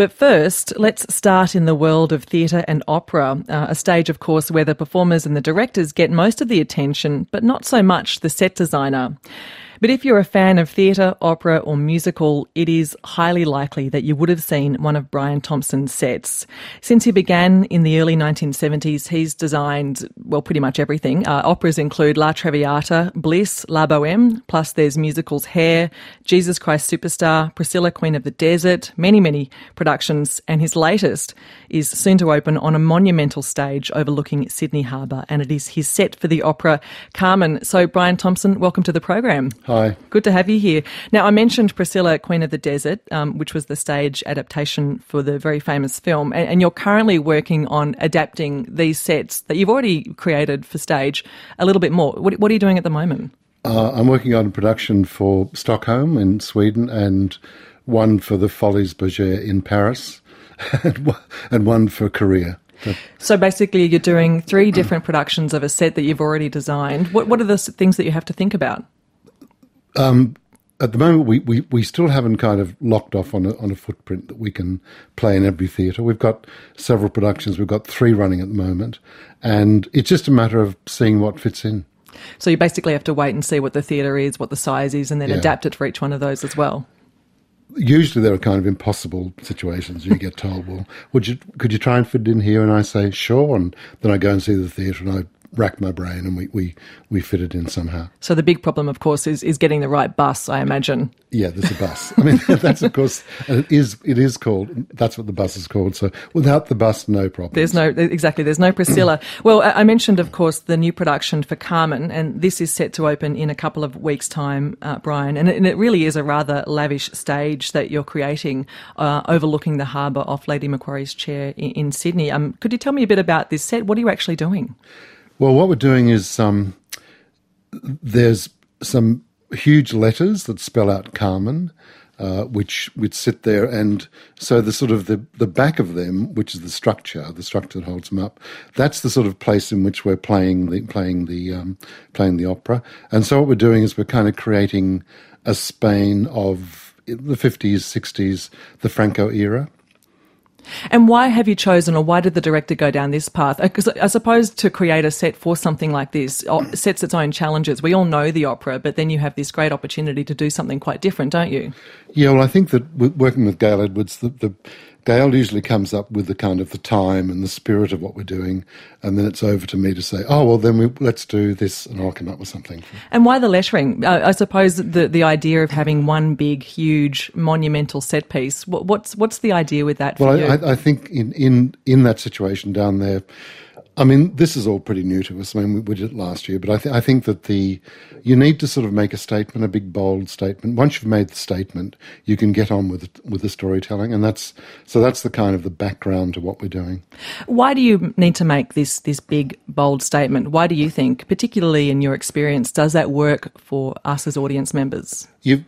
But first, let's start in the world of theatre and opera, a stage, of course, where the performers and the directors get most of the attention, but not so much the set designer. But if you're a fan of theatre, opera or musical, it is highly likely that you would have seen one of Brian Thompson's sets. Since he began in the early 1970s, he's designed, well, pretty much everything. Operas include La Traviata, Bliss, La Boheme, plus there's musicals Hair, Jesus Christ Superstar, Priscilla Queen of the Desert, many productions, and his latest is soon to open on a monumental stage overlooking Sydney Harbour, and it is his set for the opera Carmen. So, Brian Thompson, welcome to the program. Hi. Good to have you here. Now, I mentioned Priscilla, Queen of the Desert, which was the stage adaptation for the very famous film, and you're currently working on adapting these sets that you've already created for stage a little bit more. What are you doing at the moment? I'm working on a production for Stockholm in Sweden and one for the Folies Bergère in Paris and one for Korea. So basically you're doing 3 different productions of a set that you've already designed. What are the things that you have to think about? At the moment, we still haven't kind of locked off on a footprint that we can play in every theatre. We've got several productions. We've got 3 running at the moment, and it's just a matter of seeing what fits in. So you basically have to wait and see what the theatre is, what the size is, and then adapt it for each one of those as well. Usually there are kind of impossible situations. You get told, well, could you try and fit it in here? And I say, sure. And then I go and see the theatre and I rack my brain and we fit it in somehow. So the big problem, of course, is getting the right bus, I imagine. Yeah, there's a bus. I mean, that's, of course, it is called, that's what the bus is called. So without the bus, no problem. There's no Priscilla. Well, I mentioned, of course, the new production for Carmen, and this is set to open in a couple of weeks' time, Brian, and it really is a rather lavish stage that you're creating overlooking the harbour off Lady Macquarie's Chair in Sydney. Could you tell me a bit about this set? What are you actually doing? Well, what we're doing is there's some huge letters that spell out Carmen, which sit there, and so the sort of the back of them, which is the structure that holds them up, that's the sort of place in which we're playing the opera. And so what we're doing is we're kind of creating a Spain of the 50s, 60s, the Franco era. And why have you chosen, or why did the director go down this path? Because I suppose to create a set for something like this sets its own challenges. We all know the opera, but then you have this great opportunity to do something quite different, don't you? Yeah, well, I think that working with Gail Edwards, Gail usually comes up with the kind of the time and the spirit of what we're doing, and then it's over to me to say, oh, well, then let's do this, and I'll come up with something. And why the lettering? I suppose the idea of having one big, huge, monumental set piece, what's the idea with that for you? Well, I think in that situation down there, I mean, this is all pretty new to us. I mean, we did it last year, but I think that you need to sort of make a statement, a big, bold statement. Once you've made the statement, you can get on with the storytelling, and that's the kind of the background to what we're doing. Why do you need to make this big, bold statement? Why do you think, particularly in your experience, does that work for us as audience members?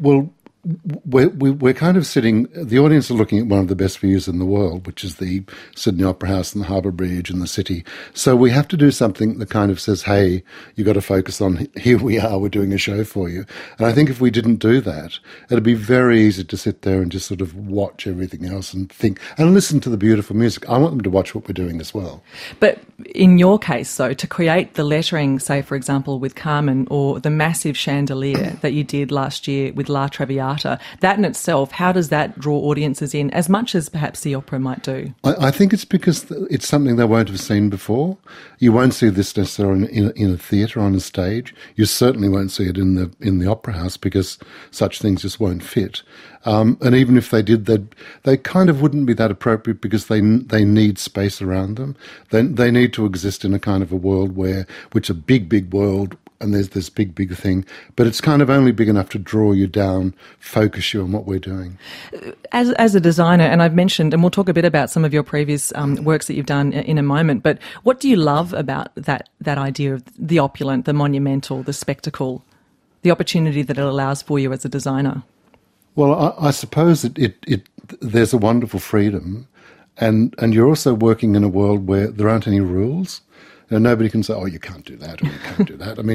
We're kind of sitting, the audience are looking at one of the best views in the world, which is the Sydney Opera House and the Harbour Bridge and the city. So we have to do something that kind of says, hey, you've got to focus on, here we are, we're doing a show for you. And I think if we didn't do that, it'd be very easy to sit there and just sort of watch everything else and think, and listen to the beautiful music. I want them to watch what we're doing as well. But in your case, though, to create the lettering, say, for example, with Carmen, or the massive chandelier that you did last year with La Traviata, that in itself, how does that draw audiences in as much as perhaps the opera might do? I think it's because it's something they won't have seen before. You won't see this necessarily in a theatre, on a stage. You certainly won't see it in the opera house, because such things just won't fit. And even if they did, they kind of wouldn't be that appropriate, because they need space around them. They need to exist in a kind of a world which a big world, and there's this big thing, but it's kind of only big enough to draw you down, focus you on what we're doing. As a designer, and I've mentioned, and we'll talk a bit about some of your previous works that you've done in a moment, but what do you love about that idea of the opulent, the monumental, the spectacle, the opportunity that it allows for you as a designer? Well, I suppose there's a wonderful freedom, and you're also working in a world where there aren't any rules. Nobody can say, oh, you can't do that, or you can't do that. I mean,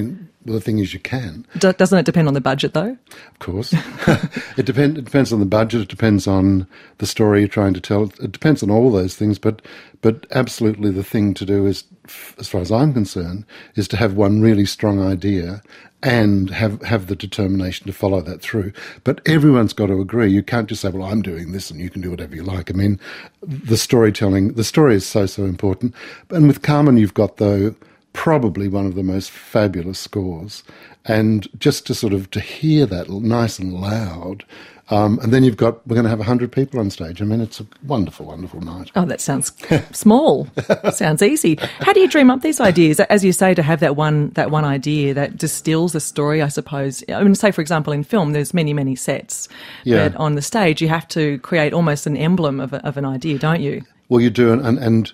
the thing is you can. Doesn't it depend on the budget, though? Of course. It depends on the budget. It depends on the story you're trying to tell. It depends on all those things. But absolutely the thing to do is, as far as I'm concerned, is to have one really strong idea and have the determination to follow that through. But everyone's got to agree. You can't just say, well, I'm doing this and you can do whatever you like. I mean, the story is so important. And with Carmen, you've got, though, probably one of the most fabulous scores. And just to hear that nice and loud, and then we're going to have 100 people on stage. I mean, it's a wonderful, wonderful night. Oh, that sounds small. Sounds easy. How do you dream up these ideas? As you say, to have that one idea that distills a story, I suppose. I mean, say, for example, in film, there's many, many sets. Yeah. But on the stage, you have to create almost an emblem of an idea, don't you? Well, you do, and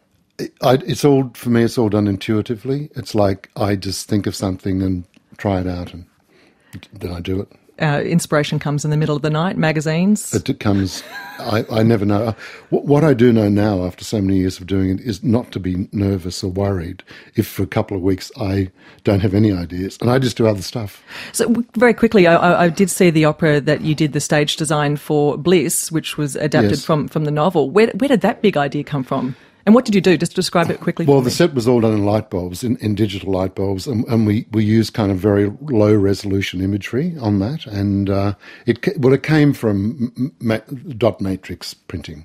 it's all, for me, it's all done intuitively. It's like I just think of something and try it out, and then I do it. Inspiration comes in the middle of the night, magazines? It comes, I never know. What I do know now, after so many years of doing it, is not to be nervous or worried if for a couple of weeks I don't have any ideas, and I just do other stuff. So very quickly, I did see the opera that you did the stage design for, Bliss, which was adapted from the novel. Where did that big idea come from? And what did you do? Just describe it quickly. Well, the set was all done in light bulbs, in digital light bulbs, and we used kind of very low resolution imagery on that, and it came from dot matrix printing.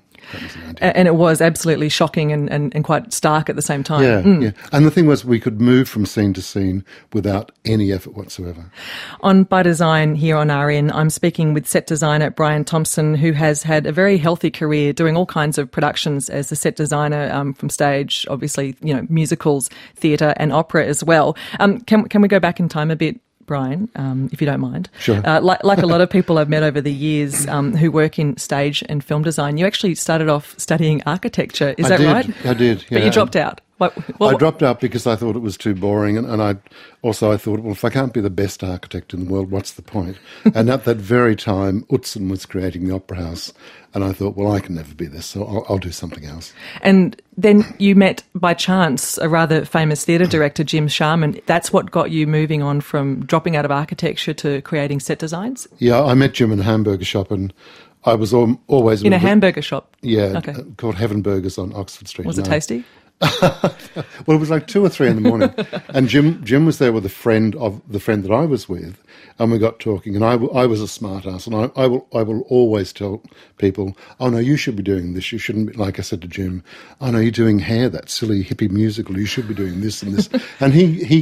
And it was absolutely shocking and quite stark at the same time. Yeah. And the thing was, we could move from scene to scene without any effort whatsoever. On By Design here on RN, I'm speaking with set designer Brian Thompson, who has had a very healthy career doing all kinds of productions as a set designer from stage, obviously, musicals, theatre and opera as well. Can we go back in time a bit, Brian, if you don't mind? Sure. Like a lot of people I've met over the years who work in stage and film design, you actually started off studying architecture. Is that right? I did, yeah. But you dropped out. I dropped out because I thought it was too boring, and I thought, well, if I can't be the best architect in the world, what's the point? And at that very time, Utzon was creating the Opera House, and I thought, well, I can never be this, so I'll do something else. And then you met, by chance, a rather famous theatre director, Jim Sharman. That's what got you moving on from dropping out of architecture to creating set designs? Yeah, I met Jim in a hamburger shop, and I was always... In a hamburger shop? Yeah, okay. Called Heaven Burgers on Oxford Street. Was it tasty? Well, it was like 2 or 3 in the morning, and Jim was there with a friend of the friend that I was with, and we got talking. And I was a smart ass, and I will always tell people, oh no, you should be doing this. You shouldn't be. Like I said to Jim, oh no, you're doing Hair, that silly hippie musical. You should be doing this and this. And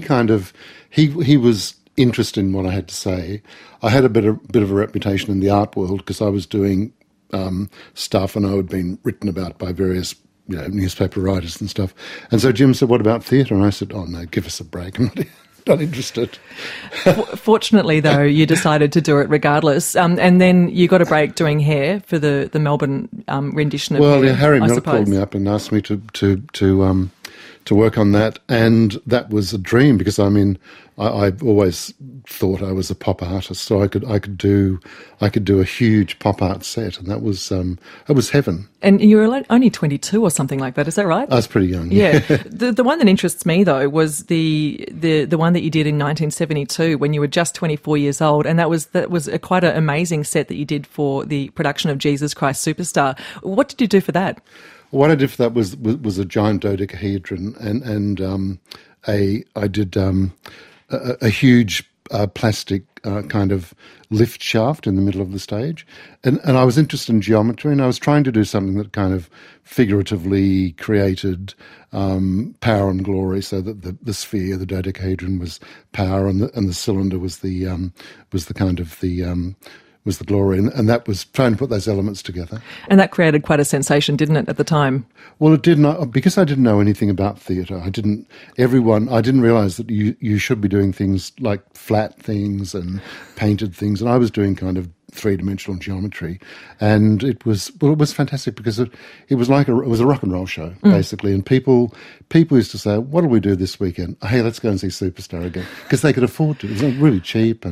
he was interested in what I had to say. I had a bit of a reputation in the art world because I was doing stuff, and I had been written about by various newspaper writers and stuff. And so Jim said, what about theatre? And I said, oh no, give us a break. I'm not interested. Fortunately, though, you decided to do it regardless. And then you got a break doing Hair for the Melbourne rendition of Hair. Well, Harry Milk called me up and asked me to work on that, and that was a dream because I've always thought I was a pop artist, so I could do a huge pop art set, and that was heaven. And you were only 22 or something like that, is that right? I was pretty young. Yeah. The one that interests me though was the one that you did in 1972 when you were just 24 years old, and that was quite an amazing set that you did for the production of Jesus Christ Superstar. What did you do for that? What I did for that was a giant dodecahedron, and I did a huge plastic kind of lift shaft in the middle of the stage, and I was interested in geometry, and I was trying to do something that kind of figuratively created power and glory, so that the sphere, the dodecahedron, was power, and the cylinder was the glory, and that was trying to put those elements together. And that created quite a sensation, didn't it, at the time? Well, it did not, because I didn't know anything about theatre. I didn't realise that you should be doing things like flat things and painted things, and I was doing kind of three-dimensional geometry, and it was fantastic because it was a rock and roll show basically, and people used to say, "What do we do this weekend? Hey, let's go and see Superstar again," because they could afford to. It was really cheap and.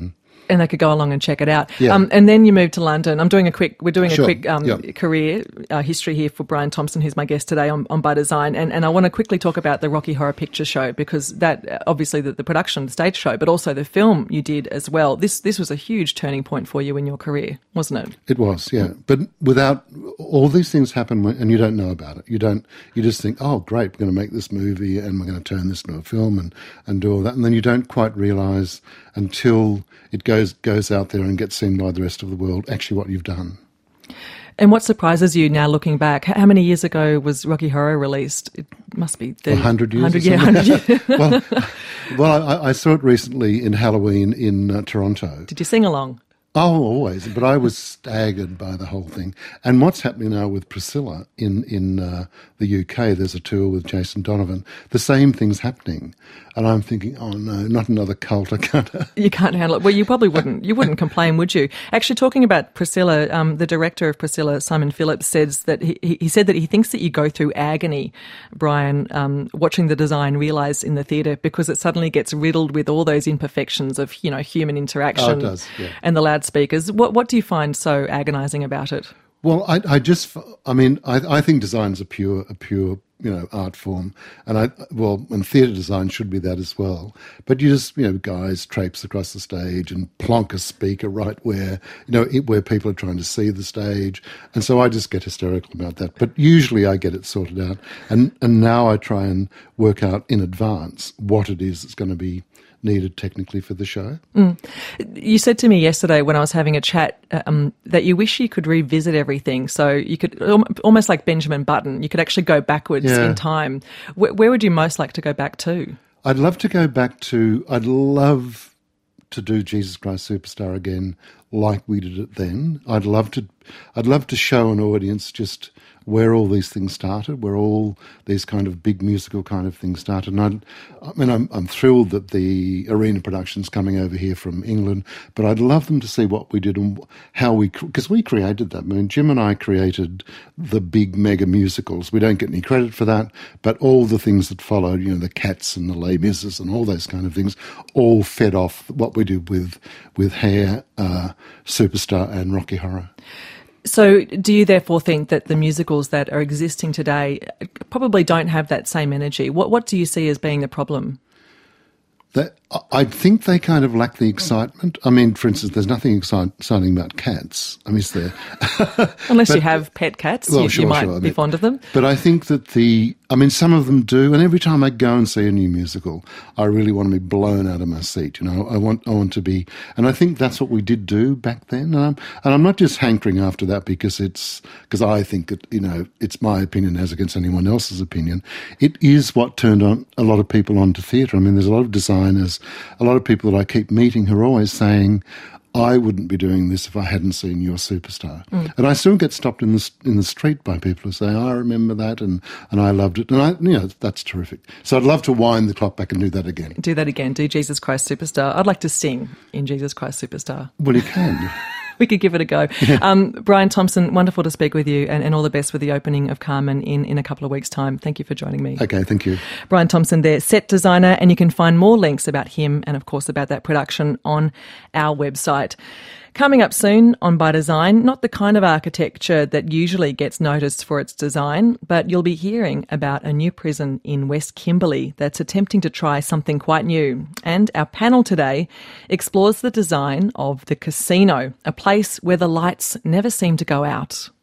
And they could go along and check it out. Yeah. And then you moved to London. We're doing a quick Yep. career history here for Brian Thompson, who's my guest today on By Design. And I want to quickly talk about the Rocky Horror Picture Show, because that, obviously the production, the stage show, but also the film you did as well. This was a huge turning point for you in your career, wasn't it? It was, yeah. But without all these things happen and you don't know about it. You just think, oh, great, we're going to make this movie and we're going to turn this into a film and do all that. And then you don't quite realise until it goes out there and gets seen by the rest of the world actually what you've done. And what surprises you now looking back? How many years ago was Rocky Horror released? It must be 100 years. 100 years. Well, I saw it recently in Halloween in Toronto. Did you sing along? Oh, always. But I was staggered by the whole thing. And what's happening now with Priscilla in the UK, there's a tour with Jason Donovan. The same thing's happening. And I'm thinking, oh no, not another cult. I can't. You can't handle it. Well, you probably wouldn't. You wouldn't complain, would you? Actually, talking about Priscilla, the director of Priscilla, Simon Phillips, says that he said that he thinks that you go through agony, Brian, watching the design realised in the theatre, because it suddenly gets riddled with all those imperfections of, human interaction. Oh, it does, yeah. And the loudspeakers. What do you find so agonising about it? Well, I think design's a pure art form, and theatre design should be that as well. But you just, guys traipse across the stage and plonk a speaker right where people are trying to see the stage, and so I just get hysterical about that. But usually I get it sorted out, and now I try and work out in advance what it is that's going to be needed technically for the show. You said to me yesterday when I was having a chat that you wish you could revisit everything, so you could, almost like Benjamin Button, you could actually go backwards in time. Where would you most like to go back to? I'd love to do Jesus Christ Superstar again like we did it then. I'd love to show an audience just where all these things started, where all these kind of big musical kind of things started. And I'm thrilled that the Arena production's coming over here from England, but I'd love them to see what we did and how because we created that. I mean, Jim and I created the big mega musicals. We don't get any credit for that, but all the things that followed, the Cats and the Les Mis and all those kind of things, all fed off what we did with Hair, Superstar and Rocky Horror. So do you therefore think that the musicals that are existing today probably don't have that same energy? What do you see as being the problem? I think they kind of lack the excitement. I mean, for instance, there's nothing exciting about cats. I mean, is there? Unless you have pet cats, you might be fond of them. But I think that some of them do. And every time I go and see a new musical, I really want to be blown out of my seat. I want to be, and I think that's what we did do back then. And I'm not just hankering after that because I think that, it's my opinion as against anyone else's opinion. It is what turned on a lot of people onto theatre. I mean, there's a lot of designers, a lot of people that I keep meeting who are always saying, I wouldn't be doing this if I hadn't seen your Superstar. And I still get stopped in the street by people who say, I remember that and I loved it. And that's terrific. So I'd love to wind the clock back and do that again. Do that again. Do Jesus Christ Superstar. I'd like to sing in Jesus Christ Superstar. Well, you can. We could give it a go. Brian Thompson, wonderful to speak with you, and all the best with the opening of Carmen in a couple of weeks' time. Thank you for joining me. Okay, thank you. Brian Thompson there, set designer, and you can find more links about him and, of course, about that production on our website. Coming up soon on By Design, not the kind of architecture that usually gets noticed for its design, but you'll be hearing about a new prison in West Kimberley that's attempting to try something quite new. And our panel today explores the design of the Casino, a place where the lights never seem to go out.